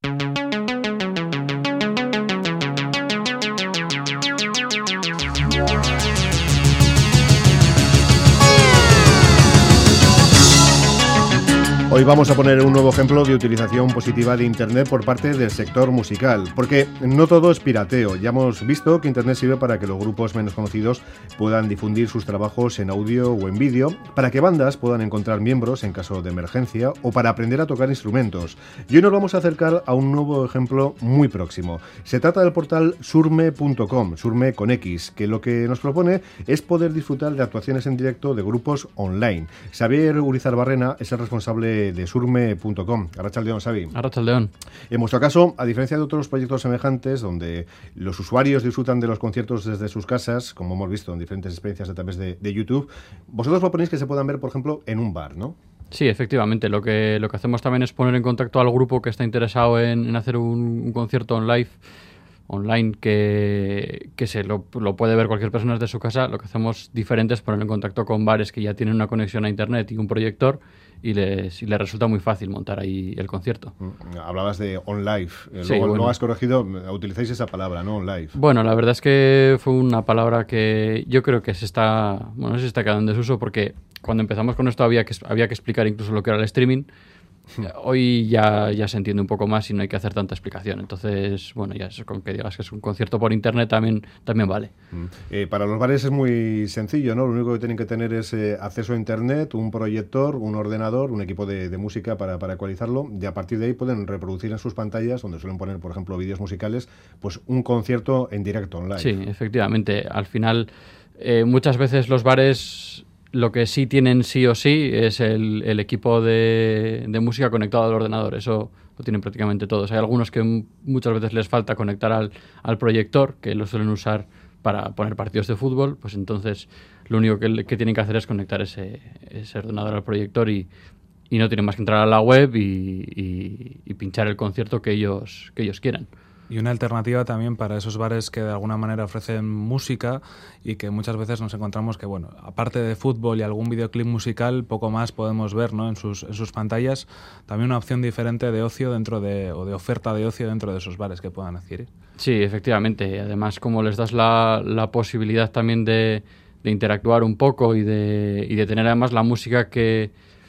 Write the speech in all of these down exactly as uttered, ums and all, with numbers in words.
Hoy vamos a poner un nuevo ejemplo de utilización positiva de Internet por parte del sector musical, porque no todo es pirateo. Ya hemos visto que Internet sirve para que los grupos menos conocidos puedan difundir sus trabajos en audio o en vídeo, para que bandas puedan encontrar miembros en caso de emergencia o para aprender a tocar instrumentos. Y hoy nos vamos a acercar a un nuevo ejemplo muy próximo. Se trata del portal surme punto com, Surme con X, que lo que nos propone es poder disfrutar de actuaciones en directo de grupos online. Xavier Urizar Barrena es el responsable de surme punto com. Arratsaldeon, Xavi. Arratsaldeon. En vuestro caso, a diferencia de otros proyectos semejantes, donde los usuarios disfrutan de los conciertos desde sus casas, como hemos visto en diferentes experiencias a través de, de YouTube, vosotros proponéis que se puedan ver, por ejemplo, en un bar, ¿no? Sí, efectivamente. Lo que, lo que hacemos también es poner en contacto al grupo que está interesado en, en hacer un, un concierto en live, online que, que se lo, lo puede ver cualquier persona desde su casa. Lo que hacemos diferente es poner en contacto con bares que ya tienen una conexión a internet y un proyector, y les, y les resulta muy fácil montar ahí el concierto. Hablabas de on live, eh, sí, luego, bueno. luego has corregido, utilizáis esa palabra, ¿no? On live. Bueno, la verdad es que fue una palabra que yo creo que se está, bueno, no sé si está quedando en desuso, porque cuando empezamos con esto había que, había que explicar incluso lo que era el streaming. Hoy ya, ya se entiende un poco más y no hay que hacer tanta explicación. Entonces, bueno, ya es con que digas que es un concierto por internet también, también vale. Eh, para los bares es muy sencillo, ¿no? Lo único que tienen que tener es eh, acceso a internet, un proyector, un ordenador, un equipo de, de música para, para ecualizarlo. Y a partir de ahí pueden reproducir en sus pantallas, donde suelen poner, por ejemplo, vídeos musicales, pues un concierto en directo online. Sí, efectivamente. Al final, eh, muchas veces los bares lo que sí tienen sí o sí es el, el equipo de, de música conectado al ordenador. Eso lo tienen prácticamente todos. Hay algunos que m- muchas veces les falta conectar al, al proyector, que lo suelen usar para poner partidos de fútbol. Pues entonces lo único que, que tienen que hacer es conectar ese, ese ordenador al proyector y, y no tienen más que entrar a la web y, y, y pinchar el concierto que ellos, que ellos quieran. Y una alternativa también para esos bares que de alguna manera ofrecen música y que muchas veces nos encontramos que, bueno, aparte de fútbol y algún videoclip musical, poco más podemos ver, ¿no? en sus, en sus pantallas. También una opción diferente de ocio dentro de, o de oferta de ocio dentro de esos bares que puedan adquirir. Sí, efectivamente. Además, como les das la, la posibilidad también de, de interactuar un poco y de, y de tener además la música que,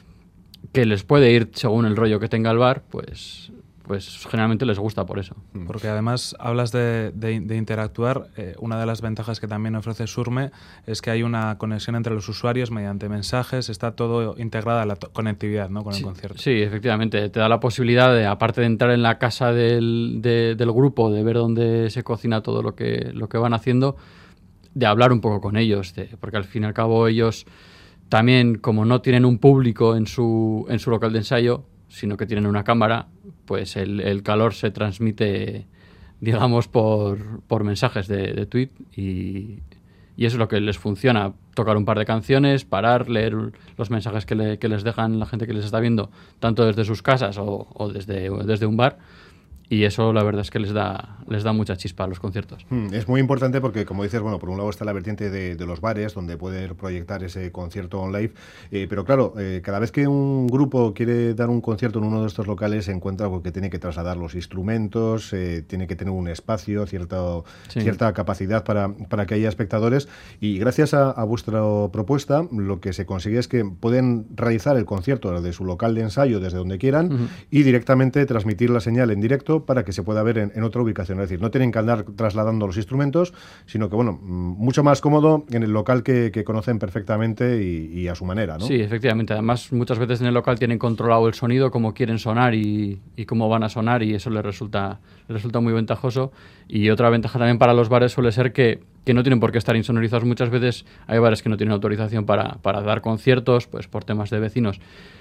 que les puede ir según el rollo que tenga el bar, pues... pues generalmente les gusta por eso. Porque además hablas de, de, de interactuar. Eh, una de las ventajas que también ofrece Surme es que hay una conexión entre los usuarios mediante mensajes, está todo integrada la to- conectividad, ¿no? con sí, el concierto. Sí, efectivamente. Te da la posibilidad de, aparte de entrar en la casa del, de, del grupo, de ver dónde se cocina todo lo que, lo que van haciendo, de hablar un poco con ellos, de, porque al fin y al cabo ellos también, como no tienen un público en su, en su local de ensayo, sino que tienen una cámara, pues el, el calor se transmite, digamos, por, por mensajes de, de tweet y, y eso es lo que les funciona. Tocar un par de canciones, parar, leer los mensajes que, le, que les dejan la gente que les está viendo, tanto desde sus casas o, o desde, o desde un bar. Y eso la verdad es que les da les da mucha chispa a los conciertos. Mm, es muy importante porque, como dices, bueno, por un lado está la vertiente de, de los bares, donde poder proyectar ese concierto online, eh, pero claro, eh, cada vez que un grupo quiere dar un concierto en uno de estos locales se encuentra con que tiene que trasladar los instrumentos, eh, tiene que tener un espacio, cierto, Sí. cierta capacidad para, para que haya espectadores, y gracias a, a vuestra propuesta lo que se consigue es que pueden realizar el concierto desde su local de ensayo, desde donde quieran, uh-huh. y directamente transmitir la señal en directo para que se pueda ver en, en otra ubicación. Es decir, no tienen que andar trasladando los instrumentos, sino que, bueno, mucho más cómodo en el local que, que conocen perfectamente y, y a su manera, ¿no? Sí, efectivamente. Además, muchas veces en el local tienen controlado el sonido, cómo quieren sonar y, y cómo van a sonar, y eso les resulta, les resulta muy ventajoso. Y otra ventaja también para los bares suele ser que, que no tienen por qué estar insonorizados. Muchas veces hay bares que no tienen autorización para, para dar conciertos, pues por temas de vecinos.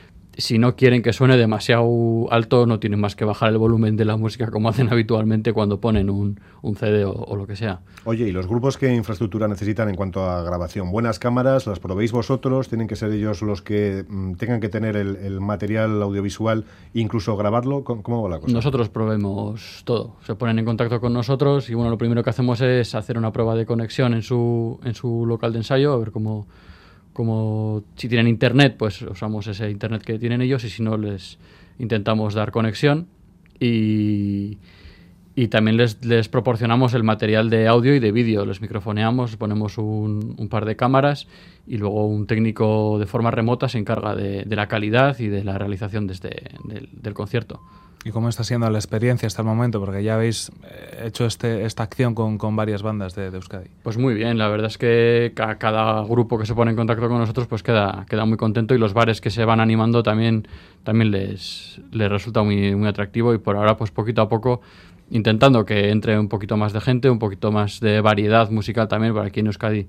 Si no quieren que suene demasiado alto, no tienen más que bajar el volumen de la música como hacen habitualmente cuando ponen un, un C D o, o lo que sea. Oye, ¿y los grupos qué infraestructura necesitan en cuanto a grabación? ¿Buenas cámaras? ¿Las probéis vosotros? ¿Tienen que ser ellos los que mmm, tengan que tener el, el material audiovisual, incluso grabarlo? ¿Cómo va la cosa? Nosotros probemos todo. Se ponen en contacto con nosotros y bueno, lo primero que hacemos es hacer una prueba de conexión en su, en su local de ensayo, a ver cómo... Como si tienen internet, pues usamos ese internet que tienen ellos, y si no, les intentamos dar conexión y, y también les, les proporcionamos el material de audio y de vídeo. Les microfoneamos, ponemos un, un par de cámaras y luego un técnico de forma remota se encarga de, de la calidad y de la realización de este, del, del concierto. ¿Y cómo está siendo la experiencia hasta el momento? Porque ya habéis hecho este, esta acción con, con varias bandas de, de Euskadi. Pues muy bien, la verdad es que ca- cada grupo que se pone en contacto con nosotros pues queda, queda muy contento, y los bares que se van animando también, también les, les resulta muy, muy atractivo, y por ahora pues poquito a poco intentando que entre un poquito más de gente, un poquito más de variedad musical también, por aquí en Euskadi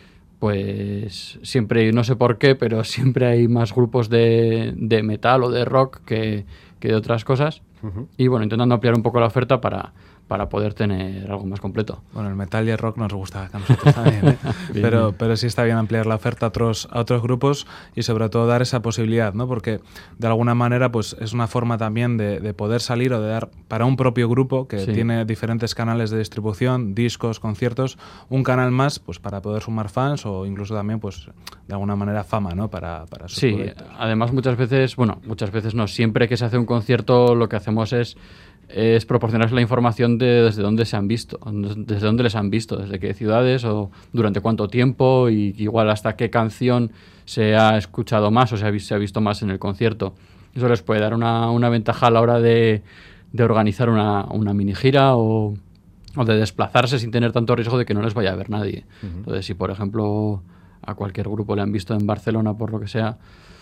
pues siempre, no sé por qué, pero siempre hay más grupos de, de metal o de rock que, que de otras cosas. Uh-huh. Y bueno, intentando ampliar un poco la oferta para, para poder tener algo más completo. Bueno, el metal y el rock nos gusta a nosotros también, ¿eh? pero, pero sí está bien ampliar la oferta a otros, a otros grupos, y sobre todo dar esa posibilidad, ¿no? Porque de alguna manera pues es una forma también de, de poder salir o de dar para un propio grupo que sí. tiene diferentes canales de distribución, discos, conciertos, un canal más pues para poder sumar fans o incluso también pues de alguna manera fama, ¿no? Para, para sus sí, proyectos. Además muchas veces, bueno, muchas veces no, siempre que se hace un concierto lo que hacemos es es proporcionarles la información de desde dónde se han visto, desde dónde les han visto, desde qué ciudades o durante cuánto tiempo, y igual hasta qué canción se ha escuchado más o se ha visto, se ha visto más en el concierto. Eso les puede dar una, una ventaja a la hora de, de organizar una, una mini gira o, o de desplazarse sin tener tanto riesgo de que no les vaya a ver nadie. Uh-huh. Entonces, si por ejemplo a cualquier grupo le han visto en Barcelona por lo que sea,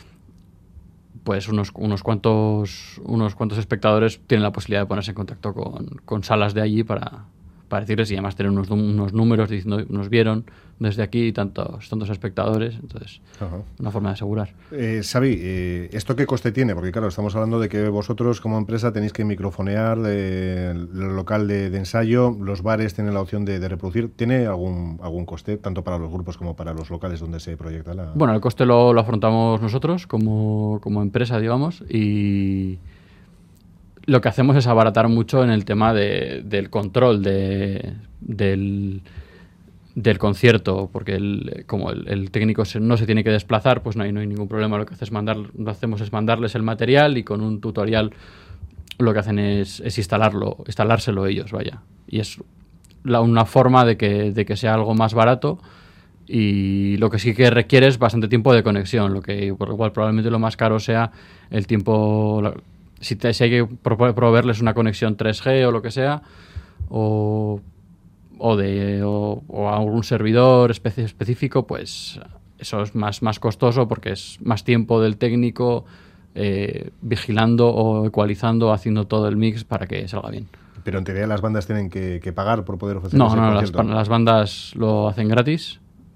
pues unos, unos cuantos unos cuantos espectadores tienen la posibilidad de ponerse en contacto con, con salas de allí para, para decirles, y además tener unos, unos números diciendo nos vieron desde aquí tantos, tantos espectadores. Entonces, Ajá. una forma de asegurar. Eh, Xavi, eh, ¿esto qué coste tiene? Porque claro, estamos hablando de que vosotros como empresa tenéis que microfonear de, el local de, de ensayo, los bares tienen la opción de, de reproducir. ¿Tiene algún algún coste, tanto para los grupos como para los locales donde se proyecta la...? Bueno, el coste lo, lo afrontamos nosotros como, como empresa, digamos, y lo que hacemos es abaratar mucho en el tema de, del control de, del... del concierto, porque el, como el, el técnico se, no se tiene que desplazar, pues no hay, no hay ningún problema. Lo que hace es mandar, lo hacemos es mandarles el material, y con un tutorial lo que hacen es, es instalarlo, instalárselo ellos, vaya. Y es la, una forma de que, de que sea algo más barato, y lo que sí que requiere es bastante tiempo de conexión, lo que por lo cual probablemente lo más caro sea el tiempo, la, si, te, si hay que pro, proveerles una conexión tres G o lo que sea, o o de o, o a algún servidor especi- específico, pues eso es más, más costoso, porque es más tiempo del técnico eh, vigilando o ecualizando, haciendo todo el mix para que salga bien. Pero en teoría las bandas tienen que, que pagar por poder ofrecer no, ese no, concierto. las, las bandas lo hacen gratis,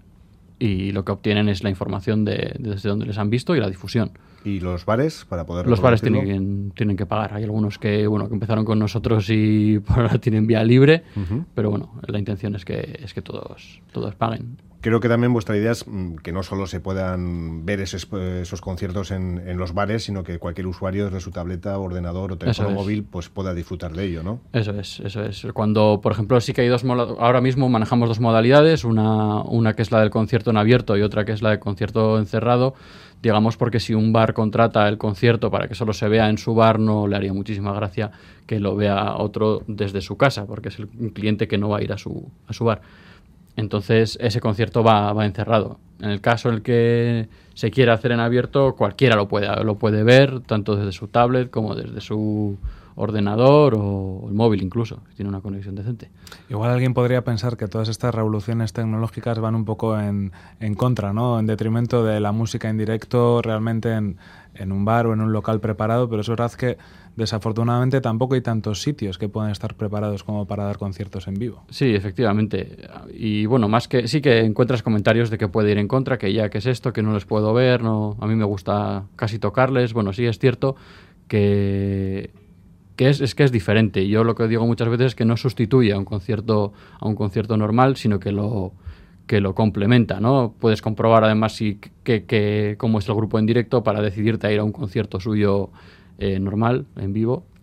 y lo que obtienen es la información de, de desde dónde les han visto y la difusión. ¿Y los bares para poder Los bares tienen, tienen que pagar. Hay algunos que bueno que empezaron con nosotros y por ahora tienen vía libre, uh-huh. pero bueno, la intención es que es que todos todos paguen. Creo que también vuestra idea es que no solo se puedan ver esos, esos conciertos en, en los bares, sino que cualquier usuario desde su tableta, ordenador o teléfono móvil pues pueda disfrutar de ello, ¿no? Eso es, eso es. Cuando, por ejemplo, sí que hay dos moda- ahora mismo manejamos dos modalidades, una, una que es la del concierto en abierto y otra que es la del concierto encerrado, digamos, porque si un bar contrata el concierto para que solo se vea en su bar, no le haría muchísima gracia que lo vea otro desde su casa, porque es el, un cliente que no va a ir a su, a su bar. Entonces ese concierto va, va encerrado. En el caso en el que se quiera hacer en abierto, cualquiera lo puede, lo puede ver, tanto desde su tablet como desde su ordenador o el móvil incluso, si tiene una conexión decente. Igual alguien podría pensar que todas estas revoluciones tecnológicas van un poco en, en contra, ¿no? En detrimento de la música en directo realmente en, en un bar o en un local preparado, pero es verdad que desafortunadamente tampoco hay tantos sitios que puedan estar preparados como para dar conciertos en vivo. Sí, efectivamente. Y bueno, más que sí que encuentras comentarios de que puede ir en contra, que ya que es esto, que no les puedo ver, no, a mí me gusta casi tocarles. Bueno, sí es cierto que que es, es que es diferente. Yo lo que digo muchas veces es que no sustituye a un concierto a un concierto normal, sino que lo que lo complementa, ¿no? Puedes comprobar además si que, que cómo es el grupo en directo para decidirte a ir a un concierto suyo eh, normal, en vivo,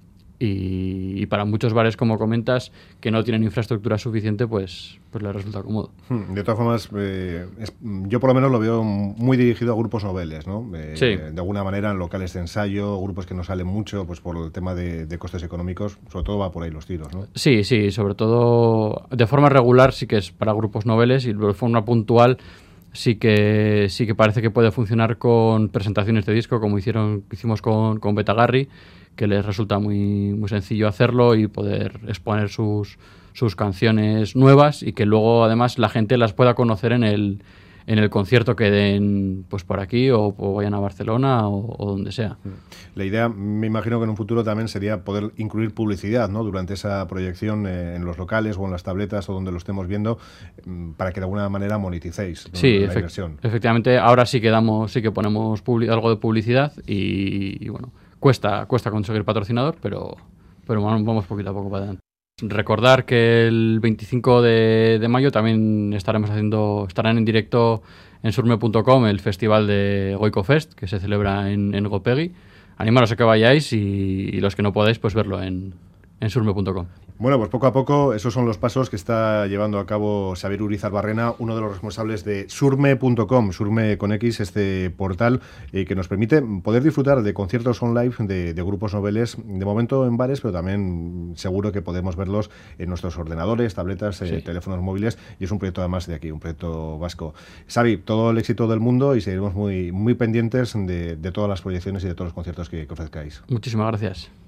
y, y para muchos bares, como comentas, que no tienen infraestructura suficiente, pues, pues les resulta cómodo. De todas formas, eh, es, yo por lo menos lo veo muy dirigido a grupos noveles, ¿no? Eh, Sí. De alguna manera en locales de ensayo, grupos que no salen mucho pues por el tema de, de costes económicos, sobre todo va por ahí los tiros, ¿no? Sí, sí, sobre todo de forma regular sí que es para grupos noveles, y de forma puntual sí que sí que parece que puede funcionar con presentaciones de disco, como hicieron hicimos con, con Betagarri, que les resulta muy, muy sencillo hacerlo y poder exponer sus, sus canciones nuevas, y que luego además la gente las pueda conocer en el, en el concierto que den pues por aquí, o, o vayan a Barcelona, o, o donde sea. La idea, me imagino que en un futuro también sería poder incluir publicidad, ¿no? Durante esa proyección eh, en los locales o en las tabletas o donde lo estemos viendo, mm, para que de alguna manera moneticéis, ¿no? Sí, La efect- inversión. efectivamente, ahora sí que damos, sí que ponemos publi- algo de publicidad, y, y bueno, cuesta, cuesta conseguir patrocinador, pero, pero bueno, vamos poquito a poco para adelante. Recordar que el veinticinco de, de mayo también estaremos haciendo, estarán en directo en surme punto com el festival de Goico Fest, que se celebra en, en Gopegui. Animaros a que vayáis, y, y los que no podáis, pues verlo en, en surme punto com. Bueno, pues poco a poco esos son los pasos que está llevando a cabo Xabier Urizar Barrena, uno de los responsables de surme punto com, Surme con X, este portal eh, que nos permite poder disfrutar de conciertos online de, de grupos noveles, de momento en bares, pero también seguro que podemos verlos en nuestros ordenadores, tabletas, eh, Sí. teléfonos móviles, y es un proyecto además de aquí, un proyecto vasco. Xavi, todo el éxito del mundo, y seguiremos muy, muy pendientes de, de todas las proyecciones y de todos los conciertos que, que ofrezcáis. Muchísimas gracias.